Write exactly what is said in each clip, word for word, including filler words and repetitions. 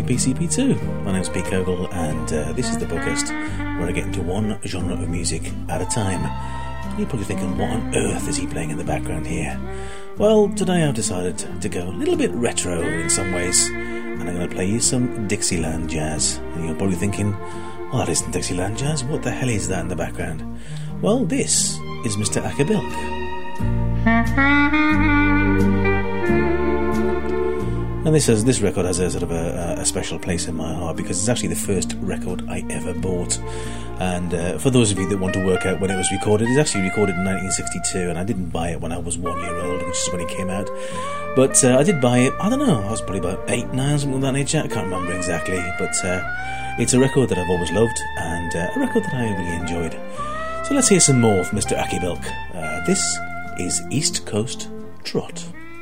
P C P two. My name's Pete Kogle, and uh, this is the podcast where I get into one genre of music at a time. And you're probably thinking, what on earth is he playing in the background here? Well, today I've decided to go a little bit retro in some ways, and I'm going to play you some Dixieland jazz. And you're probably thinking, well, that isn't Dixieland jazz, what the hell is that in the background? Well, this is Mister Acker Bilk. And this has, this record has a sort of a, a special place in my heart because it's actually the first record I ever bought. And uh, for those of you that want to work out when it was recorded, it's actually recorded in nineteen sixty-two, and I didn't buy it when I was one year old, which is when it came out. But uh, I did buy it, I don't know, I was probably about eight, nine, something of that nature, I can't remember exactly. But uh, it's a record that I've always loved, and uh, a record that I really enjoyed. So let's hear some more from Mister Acker Bilk. Uh, this is East Coast Trot.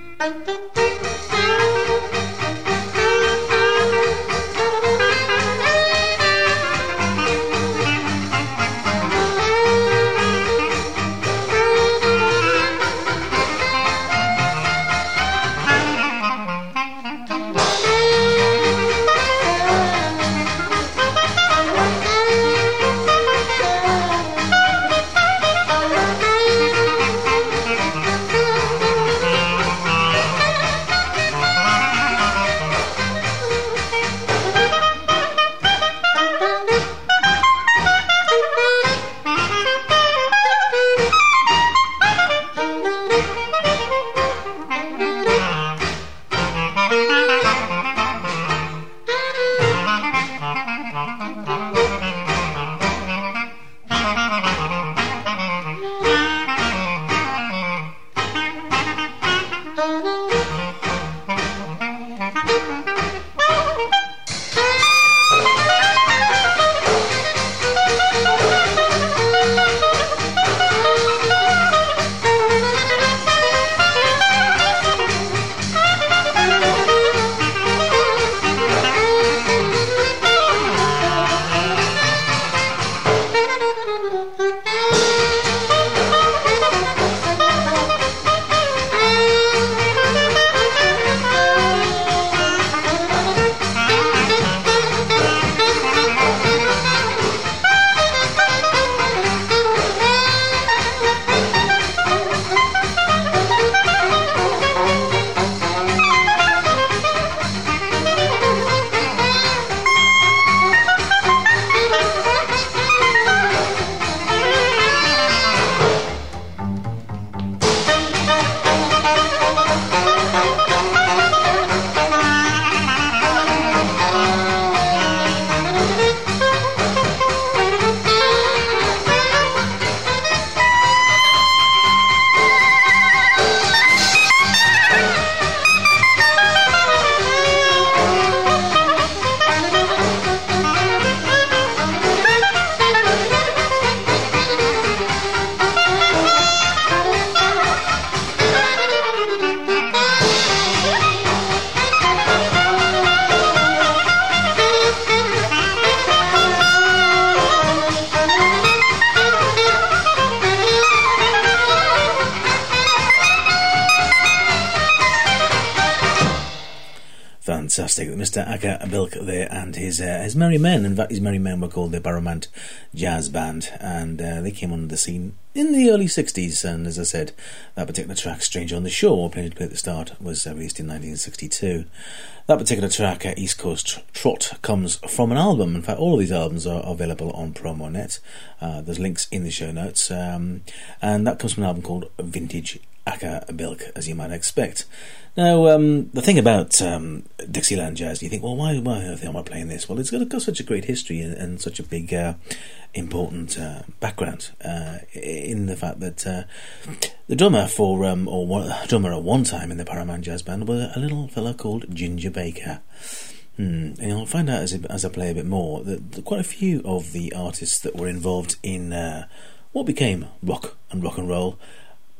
Fantastic, Mister Acker Bilk there and his uh, his Merry Men. In fact, his Merry Men were called the Barrowmount Jazz Band, and uh, they came onto the scene in the early sixties. And as I said, that particular track, Stranger on the Shore, played to play at the start, was uh, released in nineteen sixty-two. That particular track, uh, East Coast Trot, comes from an album. In fact, all of these albums are available on Promo dot net. Uh, there's links in the show notes, um, and that comes from an album called Vintage Acker Bilk, as you might expect. Now, um, the thing about um, Dixieland jazz, you think, well, why, why am I playing this? Well, it's got, got such a great history and, and such a big, uh, important uh, background uh, in the fact that uh, the drummer for, um, or one, drummer at one time in the Barrowmount Jazz Band was a little fella called Ginger Baker. Hmm. And you'll find out as, as I play a bit more that, that quite a few of the artists that were involved in uh, what became rock and rock and roll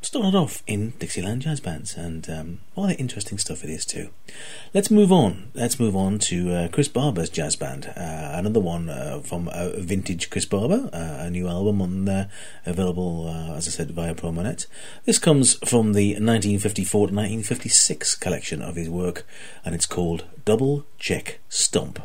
started off in Dixieland Jazz Bands, and um, all the interesting stuff it is too. Let's move on. Let's move on to uh, Chris Barber's jazz band. Uh, another one uh, from uh, vintage Chris Barber, uh, a new album on there, available, uh, as I said, via Promonet. This comes from the nineteen fifty-four to nineteen fifty-six collection of his work, and it's called Double Check Stomp.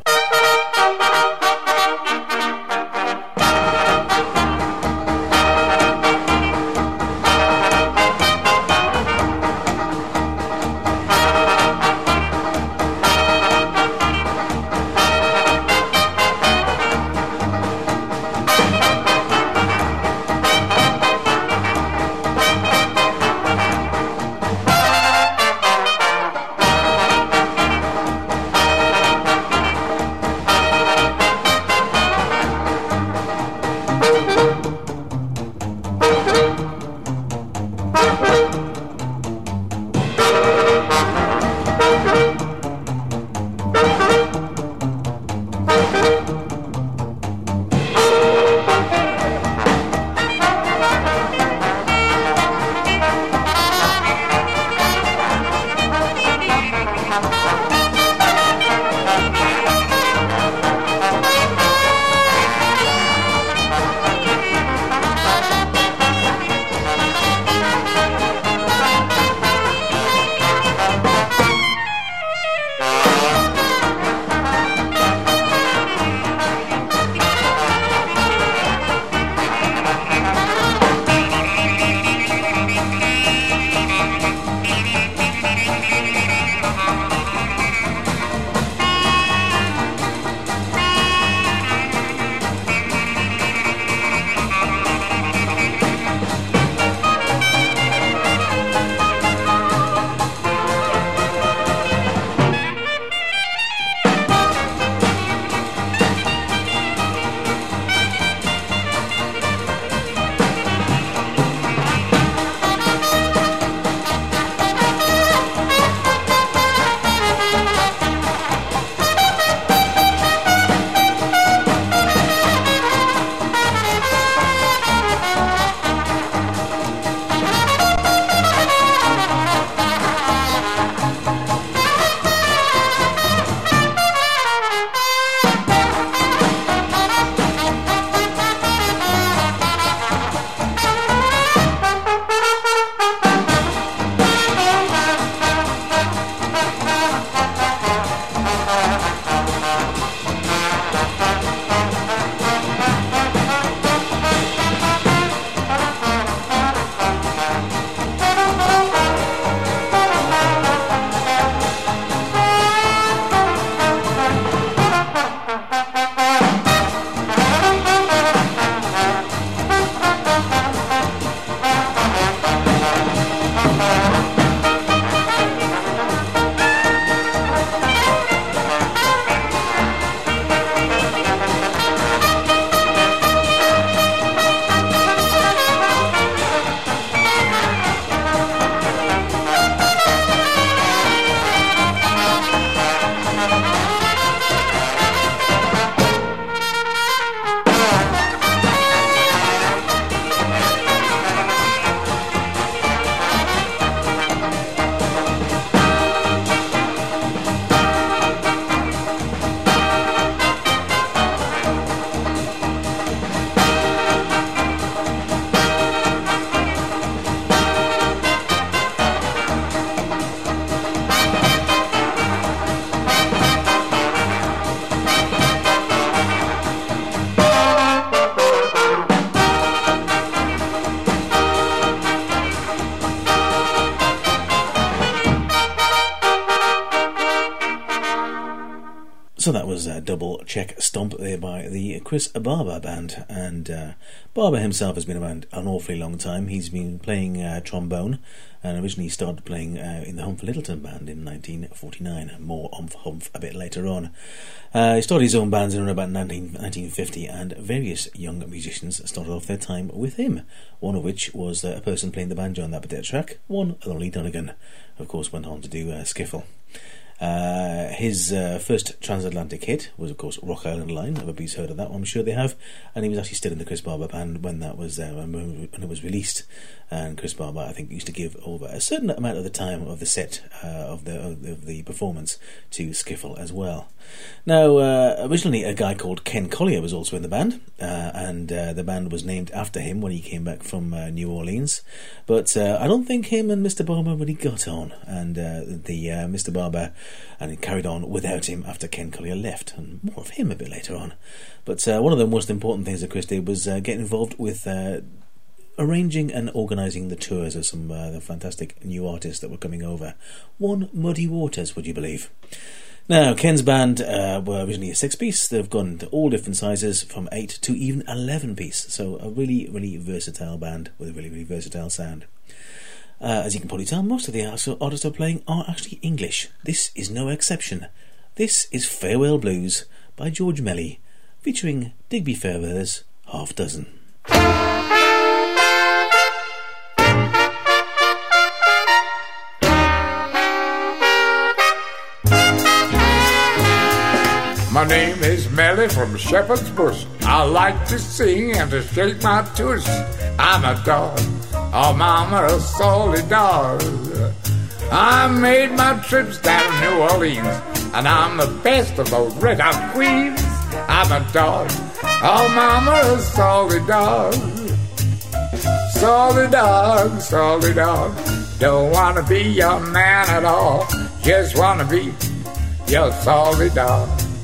So that was a double check stomp there by the Chris Barber Band, and uh, Barber himself has been around an awfully long time. He's been playing uh, trombone, and originally started playing uh, in the Humph Lyttelton Band in nineteen forty-nine. More Humph Humph a bit later on. Uh, he started his own bands in around about nineteen fifty, and various young musicians started off their time with him, one of which was uh, a person playing the banjo on that particular track, one Lonnie Donegan. Of course, went on to do uh, skiffle. Uh, his uh, first transatlantic hit was, of course, Rock Island Line. Everybody's heard of that one, I'm sure they have. And he was actually still in the Chris Barber band when that was uh, when it was released. And Chris Barber, I think, used to give over a certain amount of the time of the set uh, of the of the, of the performance to Skiffle as well. Now, uh, originally a guy called Ken Collier was also in the band, uh, and uh, the band was named after him when he came back from uh, New Orleans. But uh, I don't think him and Mister Barber really got on, and uh, the uh, Mister Barber and it carried on without him after Ken Collier left, and more of him a bit later on. But uh, one of the most important things that Chris did was uh, get involved with Uh, arranging and organising the tours of some uh, the fantastic new artists that were coming over. One Muddy Waters, would you believe? Now, Ken's band uh, were originally a six-piece. They've gone to all different sizes, from eight to even eleven-piece. So a really, really versatile band with a really, really versatile sound. Uh, as you can probably tell, most of the artists are playing are actually English. This is no exception. This is Farewell Blues by George Melly, featuring Digby Fairweather's Half Dozen. My name is Melly from Shepherd's Bush. I like to sing and to shake my tush. I'm a dog, oh mama, a solid dog. I made my trips down to New Orleans, and I'm the best of those red hot queens. I'm a dog, oh mama, a solid dog. Solid dog, solid dog. Don't wanna be your man at all, just wanna be your solid dog.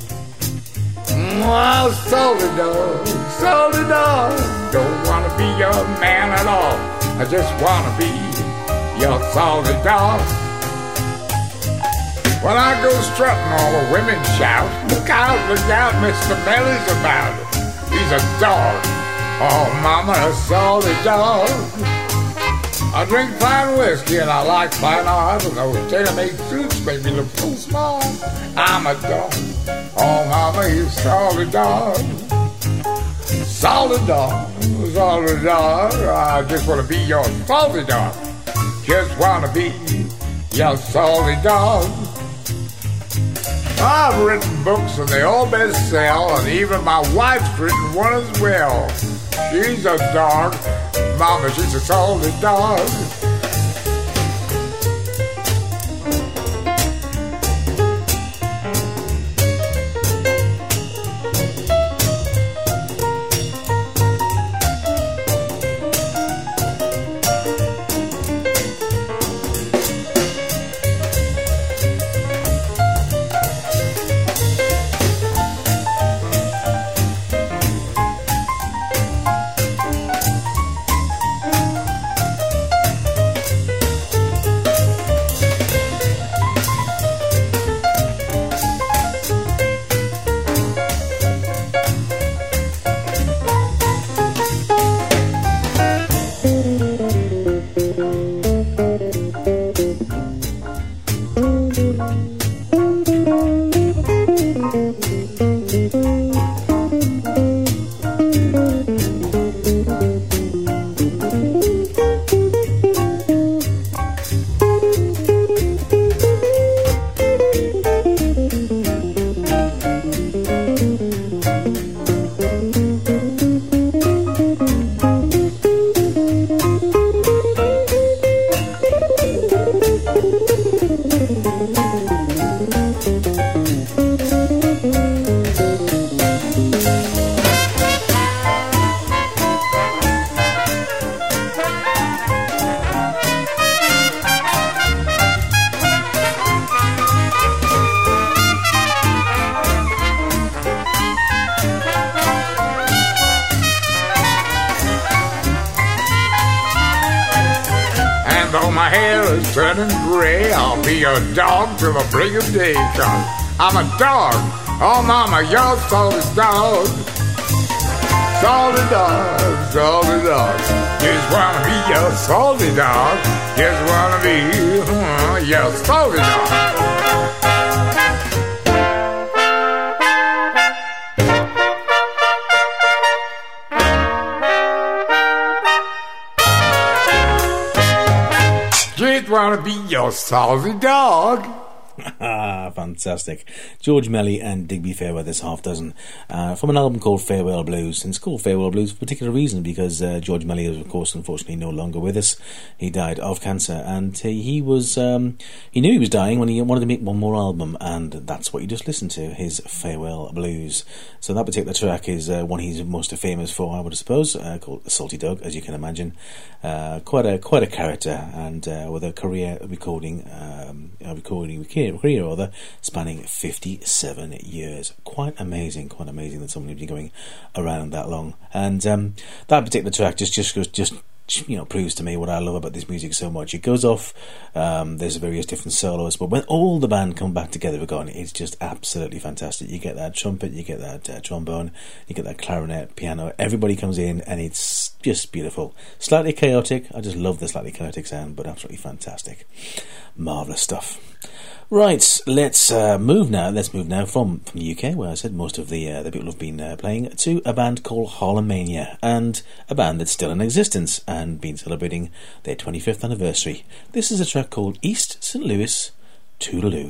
Oh, solid dog, solid dog. Don't wanna be your man at all, I just wanna be your solid dog. When I go strutting, all the women shout, look out, look out, Mister Melly's about. He's a dog, oh mama, a solid dog. I drink fine whiskey and I like fine art, and those tailor-made suits make me look so smart. I'm a dog, oh mama, he's a solid dog. Solid dog, solid dog. I just want to be your solid dog. Just want to be your solid dog. I've written books and they all best sell, and even my wife's written one as well. She's a dog, mama, she's a solid dog. Turning gray, I'll be a dog till the break of day, 'cause I'm a dog, oh mama, you're solid dog. Solid dog, solid dog. Just wanna be your solid dog. Just wanna be uh, your solid dog. Just wanna be your solid dog. Ah, fantastic. George Melly and Digby Fairweather's Half Dozen, uh, from an album called Farewell Blues. And it's called Farewell Blues for a particular reason, because uh, George Melly is, of course, unfortunately no longer with us. He died of cancer, and he, he was um, he knew he was dying when he wanted to make one more album, and that's what you just listened to, his Farewell Blues. So that particular track is uh, one he's most famous for, I would suppose, uh, called Salty Dog, as you can imagine. Uh, quite a quite a character, and uh, with a career recording, um, a recording career, career rather, spanning fifty-seven years. Quite amazing, quite amazing that someone would be going around that long. And um, that particular track just just goes just. you know, proves to me what I love about this music so much. It goes off, um, there's various different solos, but when all the band come back together again, it's just absolutely fantastic. You get that trumpet, you get that uh, trombone, you get that clarinet, piano, everybody comes in, and it's just beautiful. Slightly chaotic, I just love the slightly chaotic sound, but absolutely fantastic. Marvellous stuff. Right, let's uh, move now. Let's move now from, from the U K, where I said most of the uh, the people have been uh, playing, to a band called Harlemania, and a band that's still in existence and been celebrating their twenty-fifth anniversary. This is a track called East Saint Louis Toodaloo.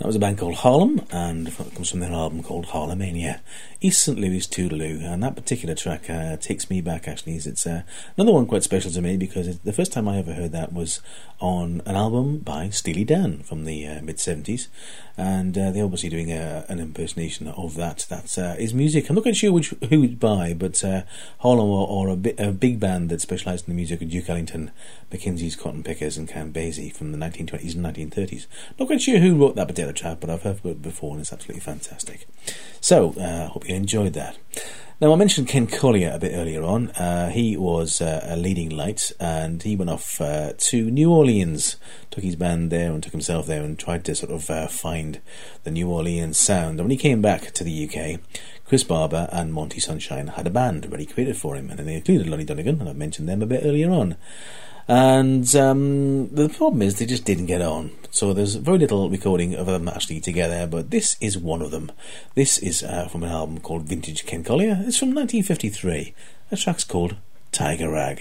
was a band called Harlem, and it comes from their album called Harlemania, East Saint Louis Toodaloo, and that particular track uh, takes me back, actually. It's uh, another one quite special to me, because it, the first time I ever heard that was on an album by Steely Dan from the uh, mid-seventies, and uh, they're obviously doing a, an impersonation of that. That's uh, his music. I'm not quite sure which who it's by, but uh, Harlem or, or a, bi- a big band that specialised in the music of Duke Ellington, Mackenzie's Cotton Pickers and Count Basie from the nineteen twenties and nineteen thirties. Not quite sure who wrote that particular track, but I've heard it before and it's absolutely fantastic. So, I uh, hope you enjoyed that. Now, I mentioned Ken Collier a bit earlier on. Uh, he was uh, a leading light, and he went off uh, to New Orleans, took his band there and took himself there and tried to sort of uh, find the New Orleans sound. And when he came back to the U K, Chris Barber and Monty Sunshine had a band ready created for him, and they included Lonnie Donegan, and I've mentioned them a bit earlier on. And um, the problem is they just didn't get on. So there's very little recording of them actually together, but this is one of them. This is uh, from an album called Vintage Ken Collier. It's from nineteen fifty-three. The track's called Tiger Rag.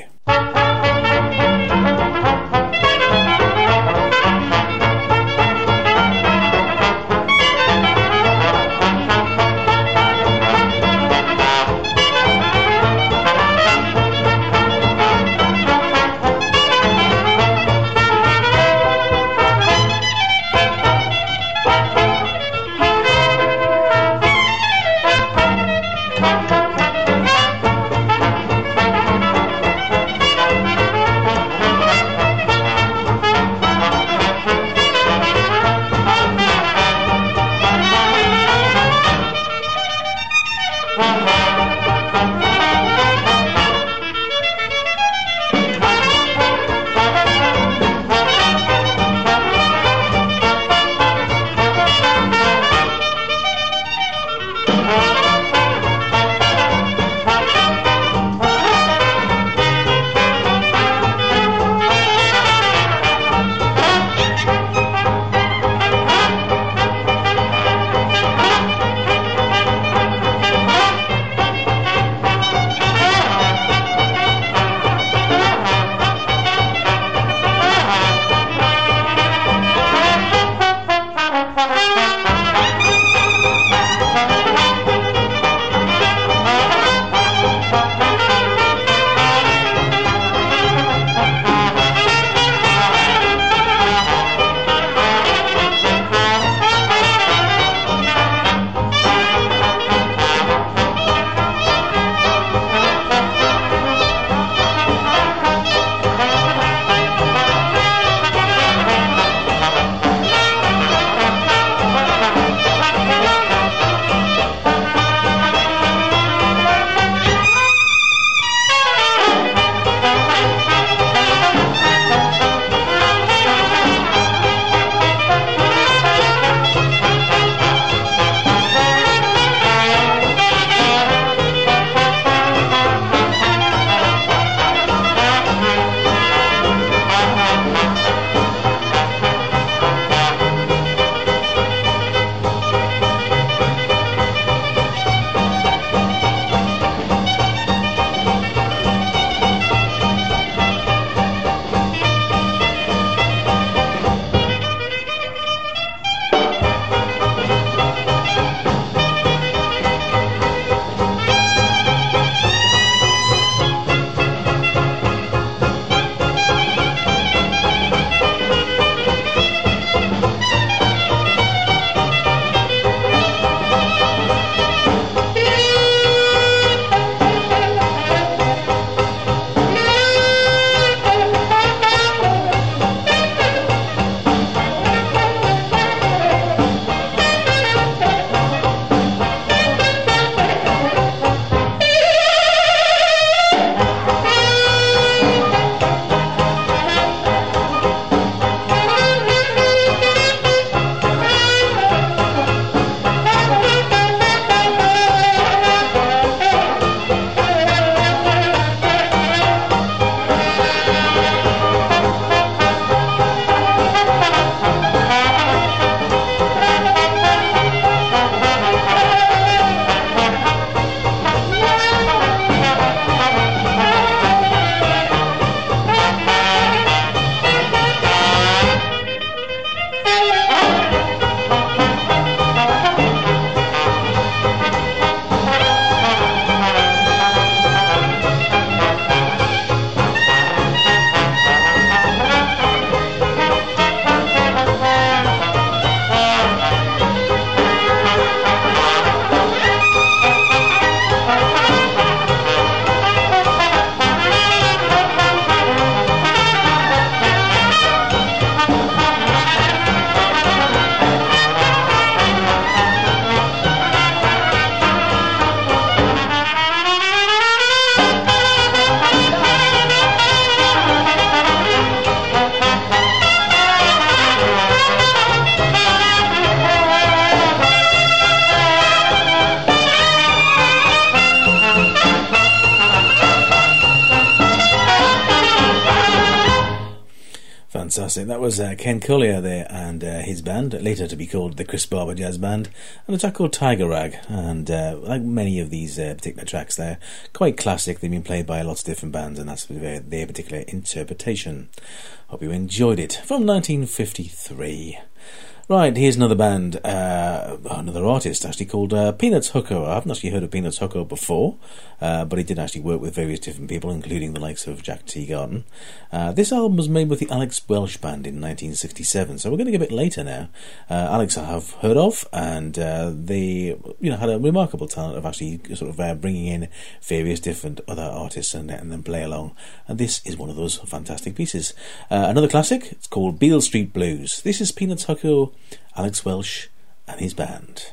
Fantastic. That was uh, Ken Collier there and uh, his band, later to be called the Chris Barber Jazz Band, and a track called Tiger Rag. And uh, like many of these uh, particular tracks there, quite classic. They've been played by lots of different bands, and that's their, their particular interpretation. Hope you enjoyed it. From nineteen fifty-three. Right, here's another band, uh, another artist actually called uh, Peanuts Hucko. I haven't actually heard of Peanuts Hucko before, uh, but he did actually work with various different people, including the likes of Jack Teagarden. Uh, this album was made with the Alex Welsh Band in nineteen sixty-seven, so we're going to go a bit later now. Uh, Alex I have heard of, and uh, they you know, had a remarkable talent of actually sort of uh, bringing in various different other artists and letting them play along, and this is one of those fantastic pieces. Uh, another classic, it's called Beale Street Blues. This is Peanuts Hucko, Alex Welsh and his band.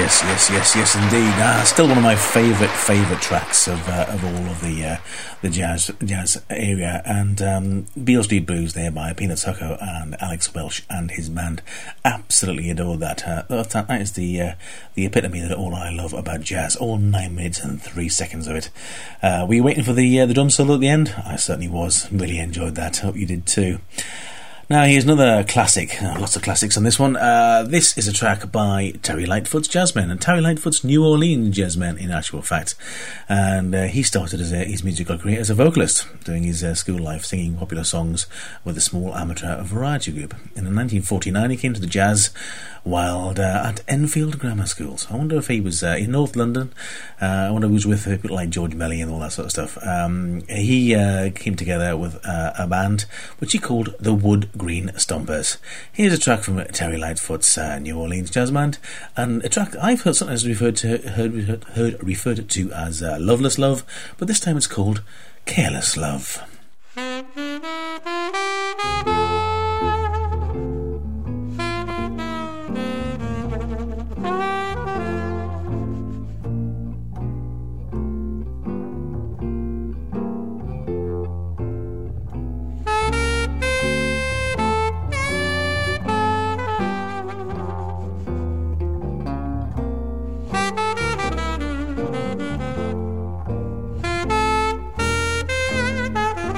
yes, yes, yes, yes, indeed. Ah, still one of my favourite, favourite tracks of uh, of all of the uh, the jazz jazz area. And um, Beale Street Blues there by Peanut Tucker and Alex Welsh and his band. Absolutely adore that. Uh, that, that is the uh, the epitome of all I love about jazz. All nine minutes and three seconds of it. Uh, were you waiting for the uh, the drum solo at the end? I certainly was. Really enjoyed that. Hope you did too. Now here's another classic, uh, lots of classics on this one. Uh, this is a track by Terry Lightfoot's Jazzmen, and Terry Lightfoot's New Orleans Jazzmen in actual fact. And uh, he started as a, his musical career as a vocalist, doing his uh, school life, singing popular songs with a small amateur variety group. And in nineteen forty-nine he came to the jazz while uh, at Enfield Grammar Schools. I wonder if he was uh, in North London. Uh, I wonder if he was with people like George Melly and all that sort of stuff. Um, he uh, came together with uh, a band which he called the Wood Green Stompers. Here's a track from Terry Lightfoot's uh, New Orleans Jazz Band, and a track I've heard sometimes referred to heard, heard referred to as uh, Loveless Love, but this time it's called Careless Love. Thank you.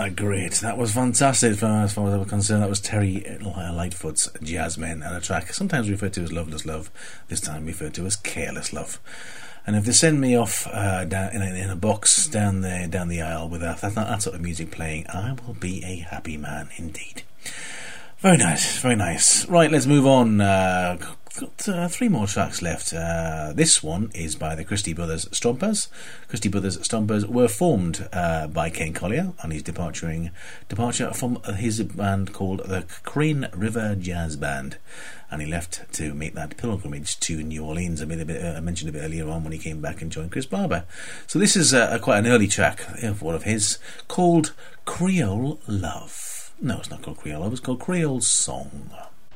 Ah, great. That was fantastic for, as far as I was concerned. That was Terry Lightfoot's Jazzmen, and a track sometimes referred to as Loveless Love, this time referred to as Careless Love. And if they send me off uh, down in a, in a box down there, down the aisle with that, that, that sort of music playing, I will be a happy man indeed. Very nice, very nice. Right, let's move on. Uh, got uh, three more tracks left. Uh, this one is by the Christie Brothers Stompers. Christie Brothers Stompers were formed uh, by Ken Collier on his departuring departure from his band called the Crane River Jazz Band, and he left to make that pilgrimage to New Orleans. I, made a bit, uh, I mentioned a bit earlier on when he came back and joined Chris Barber. So this is uh, quite an early track of one of his called Creole Love. No, it's not called Creole Love, it's called Creole Song.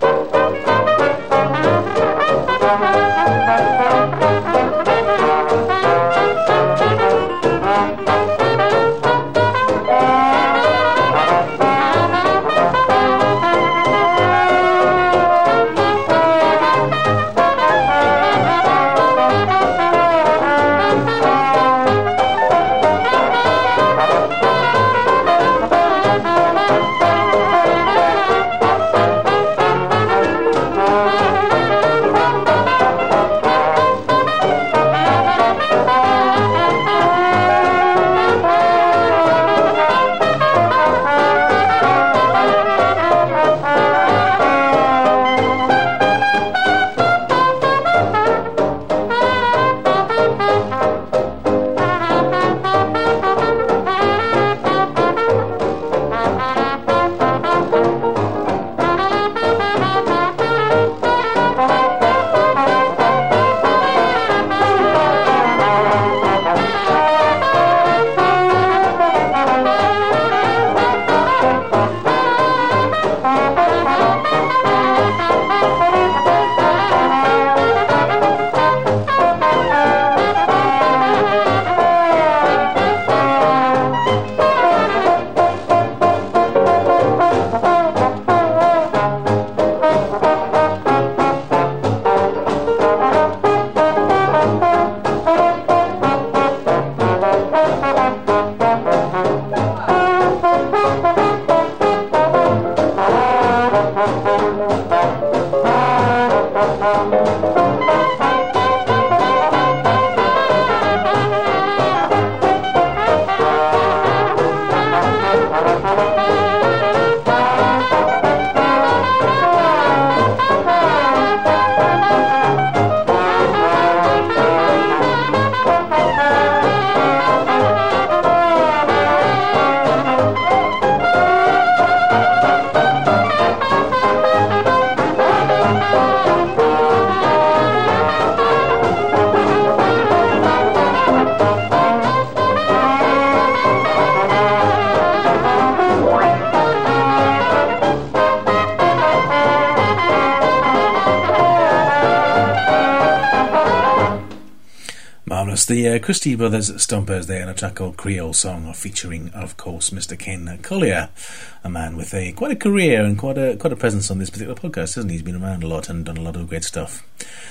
The uh, Christie Brothers Stompers there, and a track called Creole Song, featuring, of course, Mister Ken Collier, a man with a quite a career and quite a quite a presence on this particular podcast, hasn't he? He's been around a lot and done a lot of great stuff.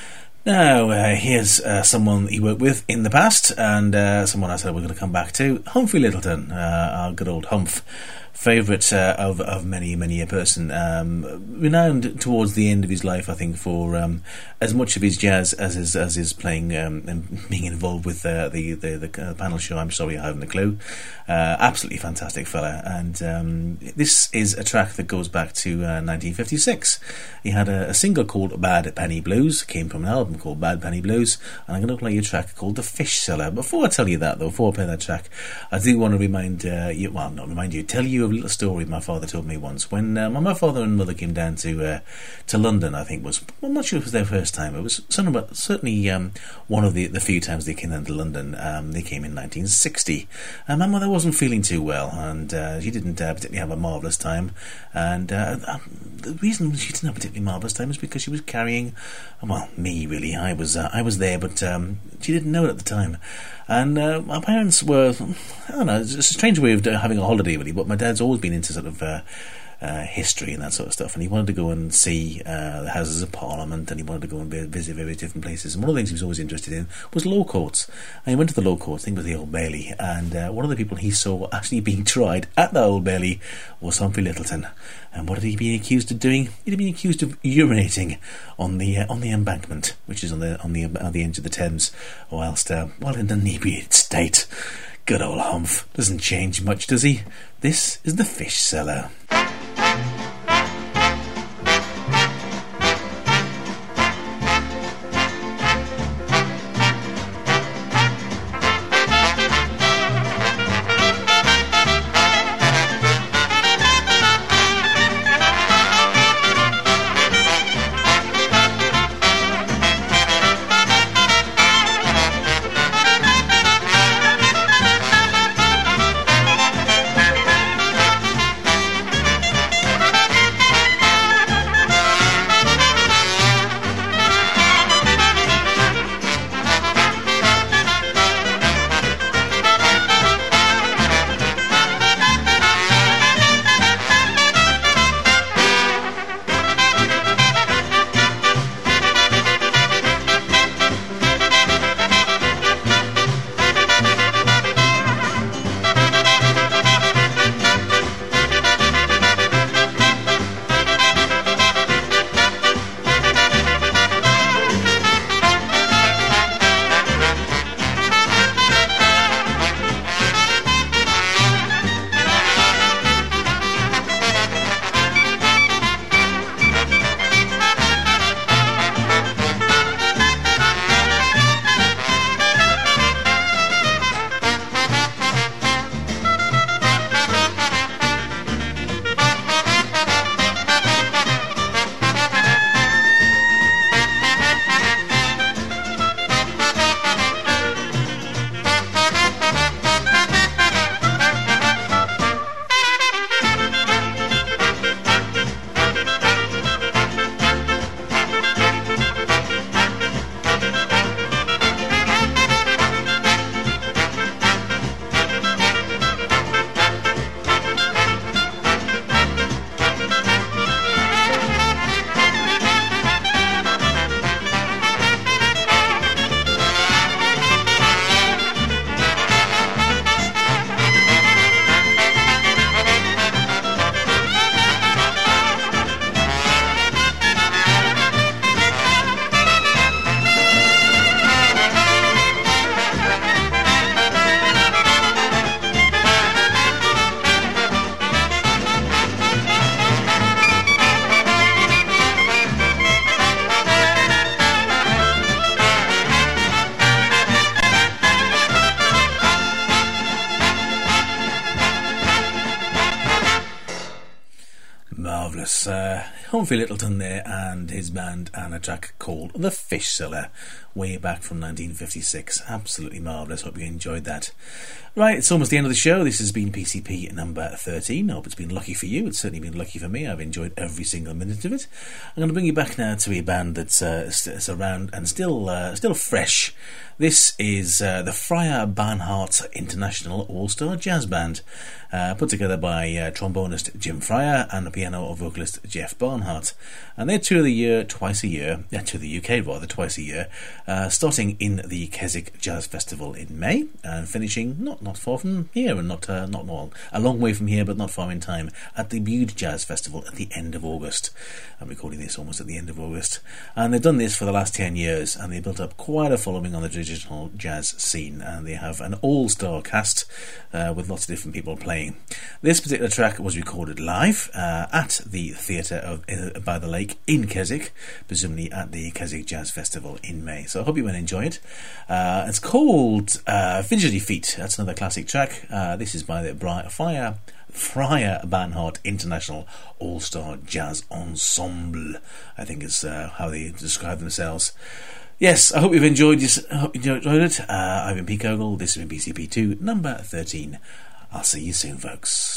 Now, uh, here's uh, someone he worked with in the past, and uh, someone I said we're going to come back to, Humphrey Lyttelton, uh, our good old Humph. Favourite uh, of of many many a person, um, renowned towards the end of his life, I think, for um, as much of his jazz as his as his playing um, and being involved with uh, the the, the uh, panel show. I'm sorry, I haven't a clue. Uh, absolutely fantastic fella, and um, this is a track that goes back to uh, nineteen fifty-six. He had a, a single called Bad Penny Blues, came from an album called Bad Penny Blues, and I'm going to play you a track called The Fish Seller. Before I tell you that, though, before I play that track, I do want to remind uh, you, well, not remind you, tell you a little story my father told me once. When uh, my father and mother came down to uh, to London, I think was, I'm not sure if it was their first time. It was certainly um, one of the, the few times they came down to London. Um, they came in nineteen sixty, and my mother wasn't feeling too well, and uh, she didn't uh, particularly have a marvellous time. And uh, the reason she didn't have a particularly marvellous time is because she was carrying, well, me really. I was uh, I was there, but um, she didn't know it at the time. And uh, my parents were, I don't know, it's a strange way of having a holiday really, but my dad's always been into sort of uh, uh, history and that sort of stuff. And he wanted to go and see uh, the Houses of Parliament, and he wanted to go and visit various different places. And one of the things he was always interested in was law courts. And he went to the law courts, I think it was the Old Bailey, and uh, one of the people he saw actually being tried at the Old Bailey was Humphrey Lyttelton. And what had he been accused of doing? He'd been accused of urinating on the uh, on the embankment, which is on the on the on the edge of the Thames, whilst uh, while in an inebriated state. Good old Humph doesn't change much, does he? This is the Fish Cellar. Marvellous. Uh, Humphrey Lyttelton there and his band, and a track called The Fish Cellar, way back from nineteen fifty-six. Absolutely marvellous. Hope you enjoyed that. Right, it's almost the end of the show. This has been P C P number thirteen. I hope it's been lucky for you. It's certainly been lucky for me. I've enjoyed every single minute of it. I'm going to bring you back now to a band that's, uh, that's around and still uh, still fresh. This is uh, the Friar Barnhart International All-Star Jazz Band, uh, put together by uh, trombonist Jim Fryer and the piano vocalist Jeff Barnhart. And they tour the year twice a year, yeah, to the U K rather, twice a year, uh, starting in the Keswick Jazz Festival in May and finishing not not far from here, and not uh, not long, a long way from here, but not far in time, at the Bude Jazz Festival at the end of August. I'm recording this almost at the end of August. And they've done this for the last ten years, and they've built up quite a following on the traditional jazz scene, and they have an all-star cast uh, with lots of different people playing. This particular track was recorded live uh, at the Theatre of uh, by the Lake in Keswick, presumably at the Keswick Jazz Festival in May. So I hope you will enjoy it. Uh, it's called uh, Fidgety Feet. That's another classic track. Uh, this is by the Bri- Friar Friar Barnhart International All-Star Jazz Ensemble, I think is uh, how they describe themselves. Yes, I hope you've enjoyed, this, I hope you enjoyed it. Uh, I've been Pete Ogle. This has been P C P two, number thirteen. I'll see you soon, folks.